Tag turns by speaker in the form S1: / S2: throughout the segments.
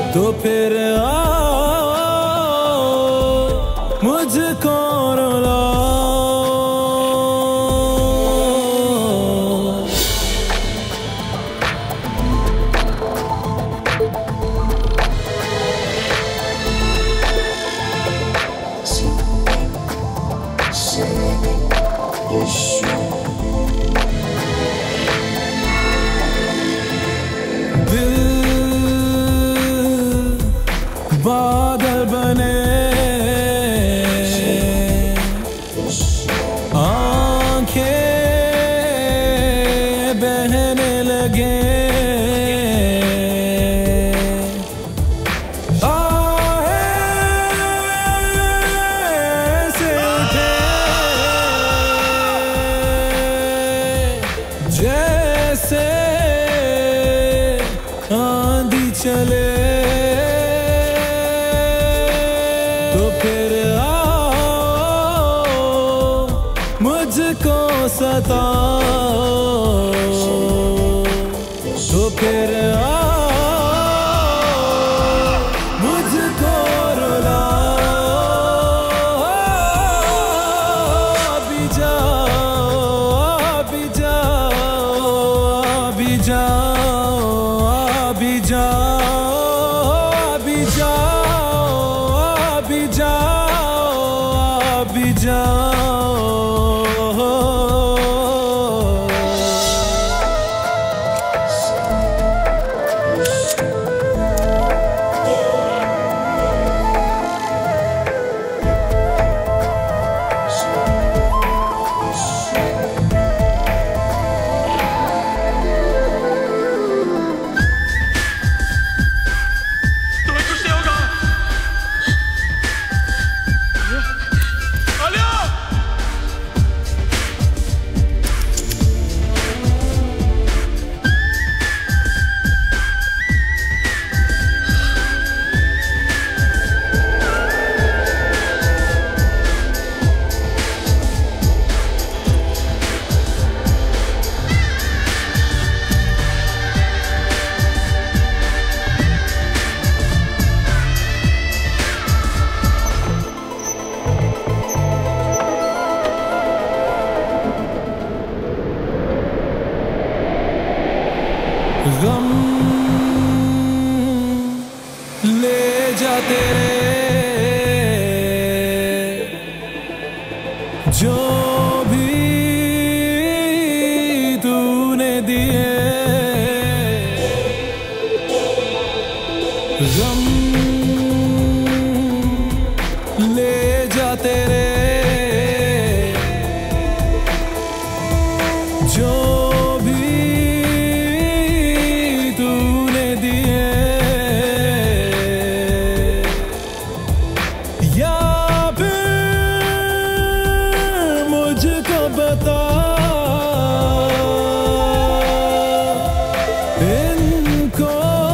S1: तो फिर आओ मुझको रुलाओ। दिल बादल बने, आंखें बहने लगे, ऐसे उठे जैसे आंधी चले। तो फिर आओ मुझको सताओ। तो फिर आओ मुझको रुलाओ। अभी जाओ, अभी जाओ, अभी जाओ, अभी जाओ, अभी जाओ, अभी जाओ, अभी जाओ। गम ले जा तेरे जो भी तूने दिए। गम ले जा तेरे जो बता इनको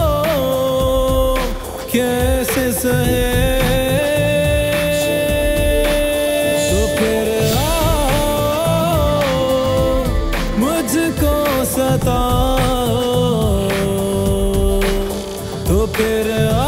S1: कैसे सहे। तो फिर आओ मुझको सताओ। तो फिर